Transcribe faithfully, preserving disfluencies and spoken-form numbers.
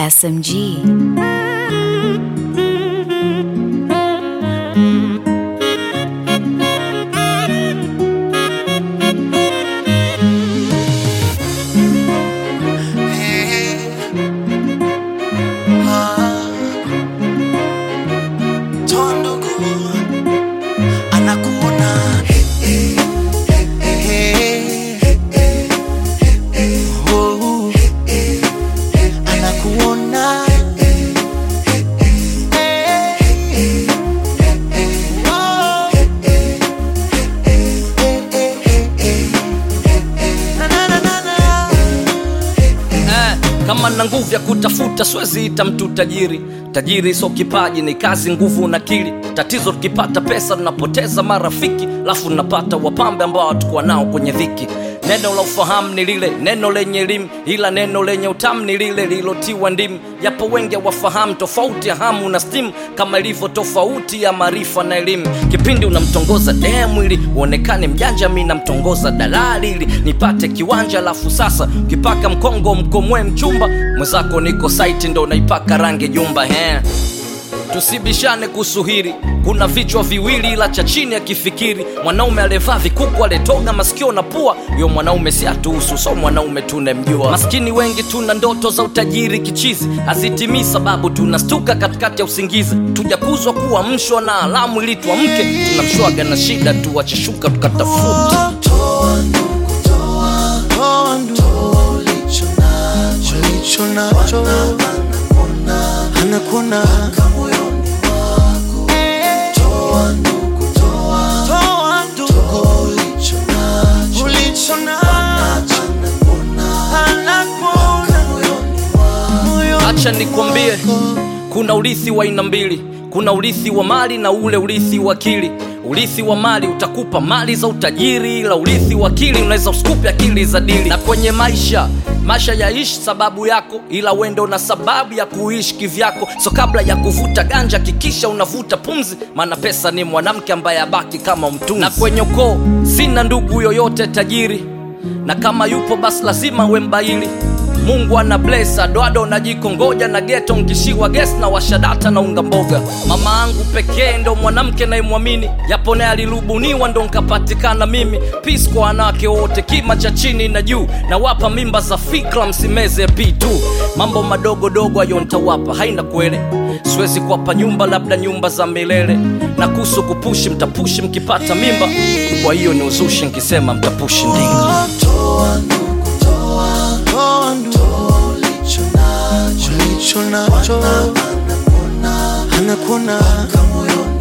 S M G. Kama na nguvu ya kutafuta siwezi ita mtu tajiri. Tajiri sio kipaji, ni kazi, nguvu na akili. Tatizo tukipata pesa tunapoteza marafiki, lafu tunapata wapambe ambao hatakuwa nao kwenye dhiki. Neno la ufahamu ni lile, neno lenye elimu, ila neno lenye utamu ni lile lilotiwa ndimu. Yapo wengi wafahamu tofauti ya hamu na steam, kama ilivyo tofauti ya maarifa na elimu. Kipindi unamtongoza demu ili uonekane mjanja, mimi namtongoza dalali ili nipate kiwanja. Lafu sasa ukipaka mkongo mkomwe mchumba, mwenzako niko site ndo naipaka rangi jumba. He, tusibishane kusuhiri, kuna vichwa viwili ila cha chini akifikiri. Mwanaume alevaa vikuku aletoga masikio na pua, yo mwanaume si atuhusu, so mwanaume tunemjua. Maskini wengi tuna ndoto za utajiri kichizi, hazitimii sababu tunastuka katikati ya usingizi. Tujakuzwa kuwa mshwa na alamu ili tuamke, tunamshwaga na shida tuwacheshuka tukatafuta. Toa ndugu, toa, toa ndugu, ulicho nacho, ulicho nacho, anakuona, anakuona moyoni wako. Toa ndugu, toa, toa ndugu, ulicho nacho, ulicho nacho, anakuona, anakuona moyoni wako. Acha nikwambie, kuna urithi wa aina mbili. Kuna urithi wa mali na ule urithi wa akili. Urithi wa mali utakupa mali za utajiri, ila urithi wa akili unaweza usikupe akili za dili. Na kwenye maisha, maisha yaishi sababu yako, ila wendo na sababu ya kuishi kivyako. So kabla ya kuvuta ganja kikisha unavuta pumzi, maana pesa ni mwanamke ambaye abaki kama mtunzi. Na kwenye ukoo sina ndugu yoyote tajiri, na kama yupo basi lazima uwe mbaili. Mungu ana bless adoado na jikongoja na ghetto nkishiwa guest na washadata na unga mboga. Mama angu pekee ndo mwanamke naimwamini, yapo naye alirubuniwa ndo nkapatikana mimi. Peace kwa wanawake wote kima cha chini na juu, na wapa mimba za fikra msimeze P two. Mambo madogo dogo ayo ntawapa haina kwele, siwezi kuwapa nyumba labda nyumba za milele. Na kuhusu kupushi mtapushi mkipata mimba, kwa hiyo ni uzushi nkisema mtapushi ndinga. Toa ndugu, toa, toa ndugu, ulicho nacho, ulicho nacho, anakuona, anakuona moyoni